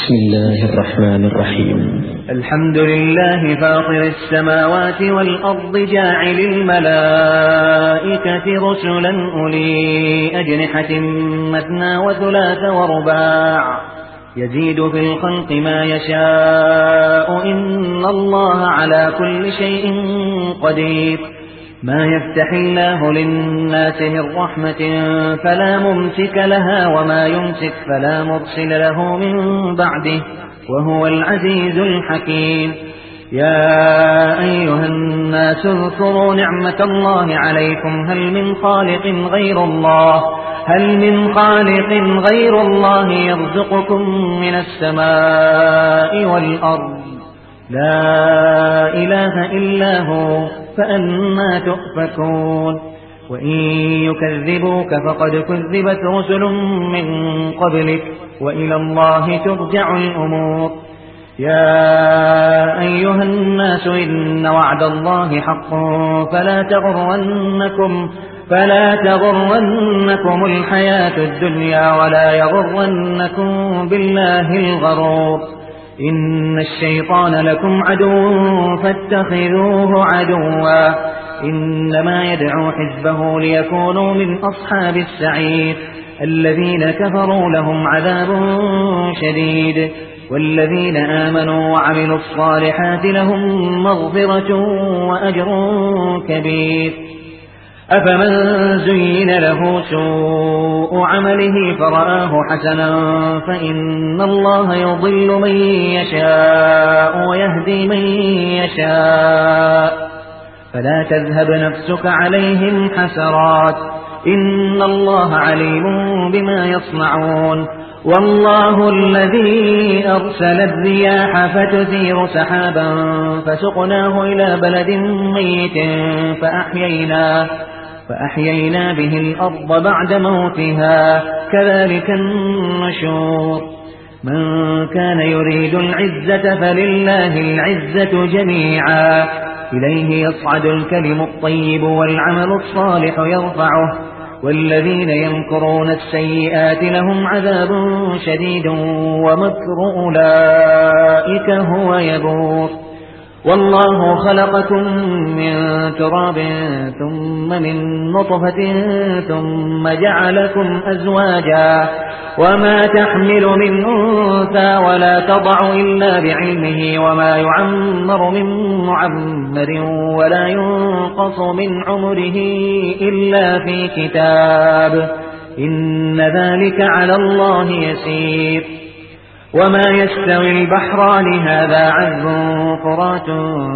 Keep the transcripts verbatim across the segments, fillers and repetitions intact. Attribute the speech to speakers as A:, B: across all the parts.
A: بسم الله الرحمن الرحيم.
B: الحمد لله فاطر السماوات والأرض جاعل الملائكة رسلا أولي أجنحة مثنى وثلاث ورباع يزيد في الخلق ما يشاء إن الله على كل شيء قدير. ما يفتح الله للناس من رحمة فلا ممسك لها وما يمسك فلا مرسل له من بعده وهو العزيز الحكيم. يا أيها الناس اذكروا نعمة الله عليكم هل من خالق غير الله هل من خالق غير الله يرزقكم من السماء والأرض لا إله إلا هو فأنى تؤفكون. وإن يكذبوك فقد كذبت رسل من قبلك وإلى الله ترجع الأمور. يا أيها الناس إن وعد الله حق فلا تغرنكم فلا تغرنكم الحياة الدنيا ولا يغرنكم بالله الغرور. إن الشيطان لكم عدو فاتخذوه عدوا إنما يدعو حزبه ليكونوا من أصحاب السعير. الذين كفروا لهم عذاب شديد والذين آمنوا وعملوا الصالحات لهم مغفرة وأجر كبير. أفمن زين له سوء عمله فرآه حسنا فإن الله يضل من يشاء ويهدي من يشاء فلا تذهب نفسك عليهم حسرات إن الله عليم بما يصنعون. والله الذي أرسل الرياح فتثير سحابا فسقناه إلى بلد ميت فأحيينا فأحيينا به الأرض بعد موتها كذلك النشور. من كان يريد العزة فلله العزة جميعا إليه يصعد الكلم الطيب والعمل الصالح يرفعه والذين يمكرون السيئات لهم عذاب شديد ومكر أولئك هو يبور. والله خلقكم من تراب ثم من نطفة ثم جعلكم أزواجا وما تحمل من أنثى ولا تضع إلا بعلمه وما يعمر من معمر ولا ينقص من عمره إلا في كتاب إن ذلك على الله يسير. وما يستوي البحران هذا عذب فرات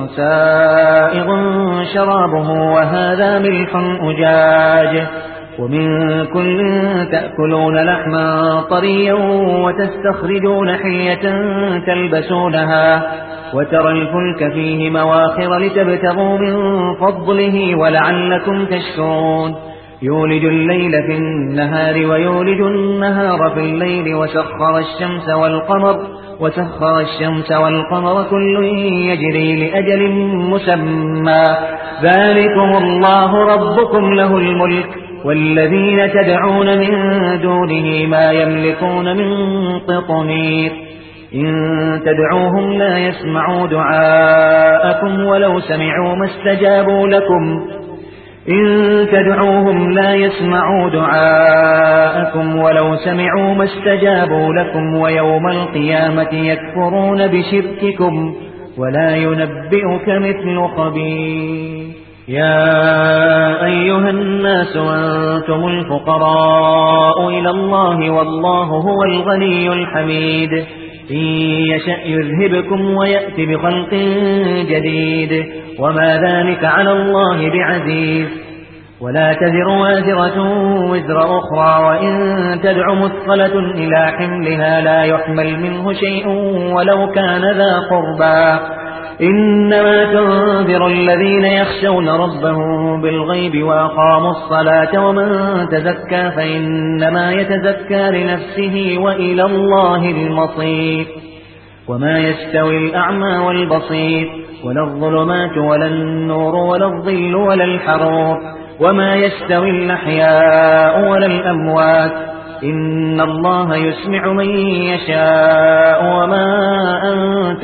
B: سائغ شرابه وهذا ملح أجاج ومن كل تأكلون لحما طريا وتستخرجون حلية تلبسونها وترى الفلك فيه مواخر لتبتغوا من فضله ولعلكم تشكرون. يولج الليل في النهار ويولج النهار في الليل وسخر الشمس والقمر وسخر الشمس والقمر كل يجري لأجل مسمى ذلكم الله ربكم له الملك والذين تدعون من دونه ما يملكون من قطمير. إن تدعوهم لا يسمعوا دعاءكم ولو سمعوا ما استجابوا لكم إن تدعوهم لا يسمعوا دعاءكم ولو سمعوا ما استجابوا لكم ويوم القيامة يكفرون بشرككم ولا ينبئك مثل خبير. يا أيها الناس أنتم الفقراء إلى الله والله هو الغني الحميد. إن يشأ يذهبكم ويأتي بخلق جديد وما ذلك على الله بعزيز. ولا تزر وازرة وزر أخرى وإن تدع مثقلة إلى حملها لا يحمل منه شيء ولو كان ذا قربى إنما تنذر الذين يخشون ربهم بالغيب وأقاموا الصلاة ومن تزكى فإنما يتزكى لنفسه وإلى الله المصير. وما يستوي الأعمى والبصير ولا الظلمات ولا النور ولا الظل ولا الحرور وما يستوي الأحياء ولا الأموات إن الله يسمع من يشاء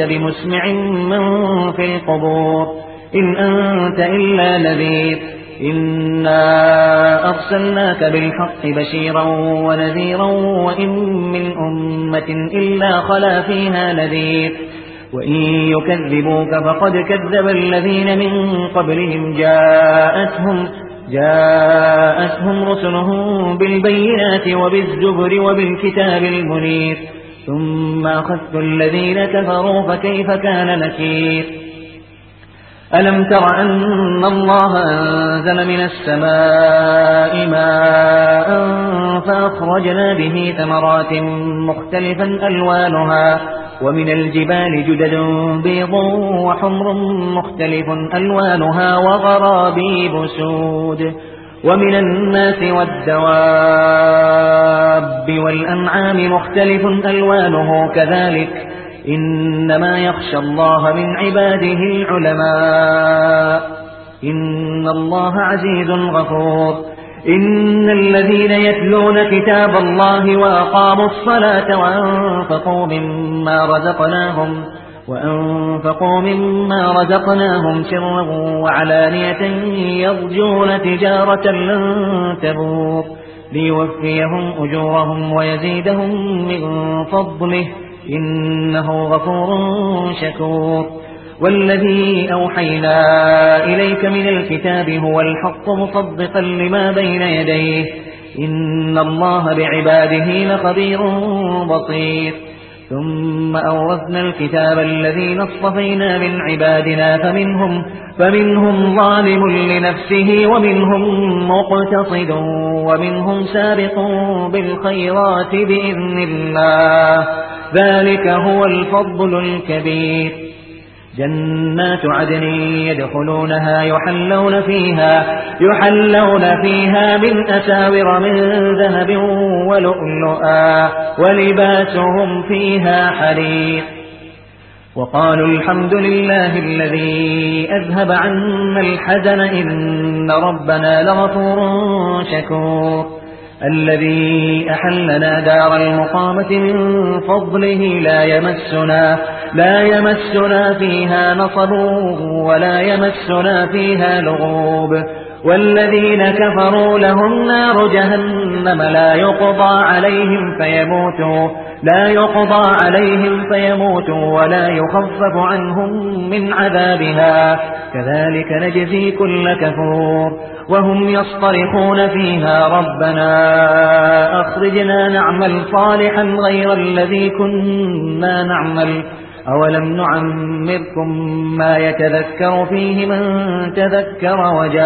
B: بمسمع من في القبور إن أنت إلا نذير إنا أرسلناك بالحق بشيرا ونذيرا وإن من أمة إلا خلا فيها نذير وإن يكذبوك فقد كذب الذين من قبلهم جاءتهم جاءتهم رسلهم بالبينات وبالزبر وبالكتاب المنير ثم أخذت الذين كفروا فكيف كان نكير ألم تر أن الله أنزل من السماء ماء فأخرجنا به ثمرات مختلفا ألوانها ومن الجبال جدد بيض وحمر مختلف ألوانها وغرابيب سود ومن الناس والدواب والأنعام مختلف ألوانه كذلك إنما يخشى الله من عباده العلماء إن الله عزيز غفور إن الذين يتلون كتاب الله وأقاموا الصلاة وأنفقوا مما رزقناهم وأنفقوا مما رزقناهم سرا وعلانية يرجون تجارة لن تبور ليوفيهم أجورهم ويزيدهم من فضله إنه غفور شكور والذي أوحينا إليك من الكتاب هو الحق مصدقا لما بين يديه إن الله بعباده لخبير بصير ثم أورثنا الكتاب الذين اصطفينا من عبادنا فمنهم, فمنهم ظالم لنفسه ومنهم مقتصد ومنهم سابق بالخيرات بإذن الله ذلك هو الفضل الكبير جنات عدن يدخلونها يحلون فيها, يحلون فيها من أساور من ذهب ولؤلؤا ولباسهم فيها حرير وقالوا الحمد لله الذي أذهب عنا الحزن إن ربنا لغفور شكور الذي أحلنا دار المقامة من فضله لا يمسنا لا يمسنا فيها نصب ولا يمسنا فيها لغوب والذين كفروا لهم نار جهنم لا يقضى عليهم فيموتوا لا يقضى عليهم فيموتوا ولا يخفف عنهم من عذابها كذلك نجزي كل كفور وهم يصطرخون فيها ربنا أخرجنا نعمل صالحا غير الذي كنا نعمل أولم نعمركم ما يتذكر فيه من تذكر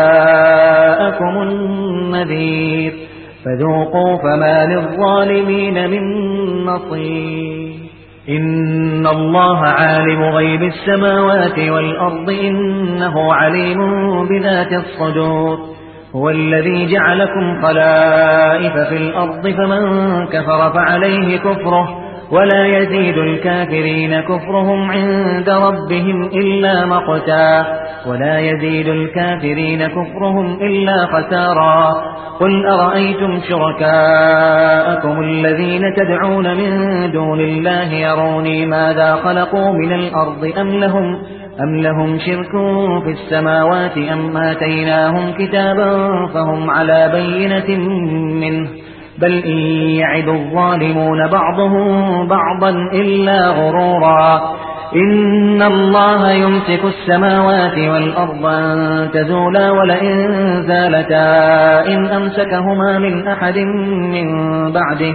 B: وجاءكم النذير فذوقوا فما للظالمين من نصير إن الله عالم غيب السماوات والأرض إنه عليم بذات الصدور هو الذي جعلكم خلائف في الأرض فمن كفر فعليه كفره ولا يزيد الكافرين كفرهم عند ربهم إلا مقتا ولا يزيد الكافرين كفرهم إلا خسارا قل أرأيتم شركاءكم الذين تدعون من دون الله يروني ماذا خلقوا من الأرض أم لهم, أم لهم شرك في السماوات أم آتيناهم كتابا فهم على بينة منه بل إن يعد الظالمون بعضهم بعضا إلا غرورا إن الله يمسك السماوات والأرض أن تزولا ولئن زالتا إن أمسكهما من أحد من بعده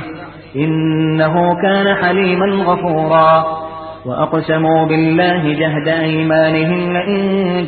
B: إنه كان حليما غفورا وأقسموا بالله جهد أيمانهم لئن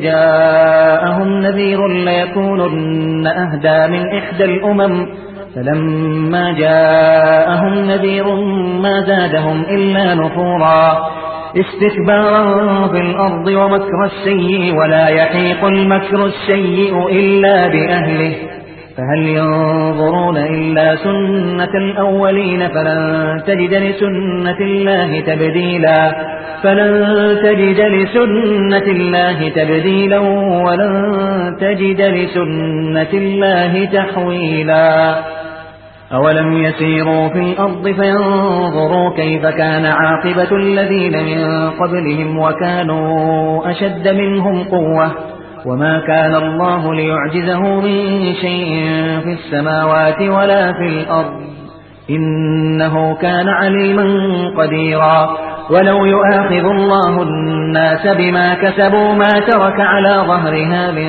B: جاءهم نذير ليكونن أهدى من إحدى الأمم فلما جاءهم نذير ما زادهم إلا نفورا استكبارا في الأرض ومكر السيء ولا يحيق المكر السيء إلا بأهله فهل ينظرون إلا سنة الأولين فلن تجد لسنة الله تبديلا فلن تجد لسنة الله تبديلا ولن تجد لسنة الله تحويلا أولم يسيروا في الأرض فينظروا كيف كان عاقبة الذين من قبلهم وكانوا أشد منهم قوة وما كان الله ليعجزه من شيء في السماوات ولا في الأرض إنه كان عليما قديرا ولو يؤاخذ الله الناس بما كسبوا ما ترك على ظهرها من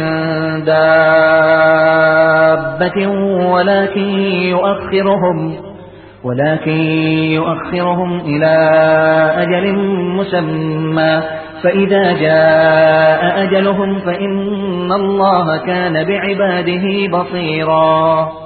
B: دابة ولكن يؤخرهم ولكن يؤخرهم إلى أجل مسمى فإذا جاء أجلهم فإن الله كان بعباده بصيرا